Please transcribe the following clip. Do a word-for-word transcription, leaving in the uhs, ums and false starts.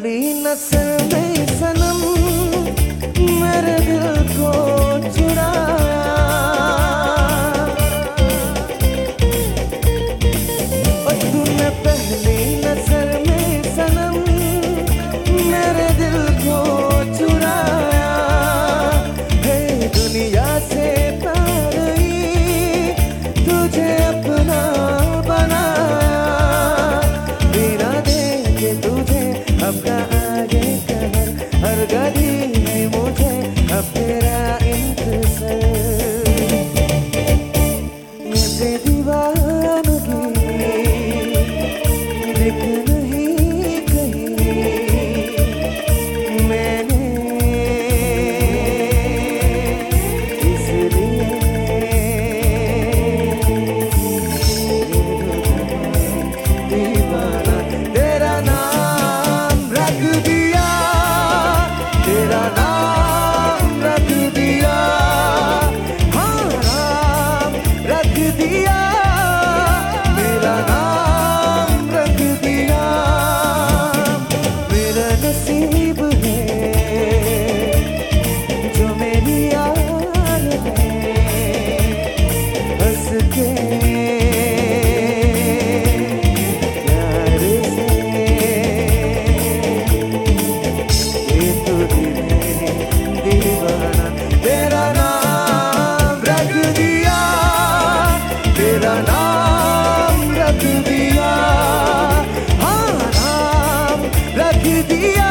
पहली नस्ल में सनम मेरे दिल को चुराया। और तूने पहली नस्ल में सनम मेरे दिल को चुराया। है दुनिया से प्यार ही तुझे अपना बनाया। बिना देखे तुझे अपना आगे कहर हर घड़ी है मुझे अब तेरा इंतजार। मुझे दीवानगी दिख नहीं कहीं मैंने इसलिए दीवाना तेरा नाम रख दिया। तेरा नाम रख दिया। हाँ नाम रख दिया। मेरा नाम रख दिया। मेरा नसीब है जो मेरी यार है हंस के प्यार से ये तो दिल है दीवाना। तेरा नाम रख दिया। तेरा नाम रख दिया। हाँ नाम रख दिया।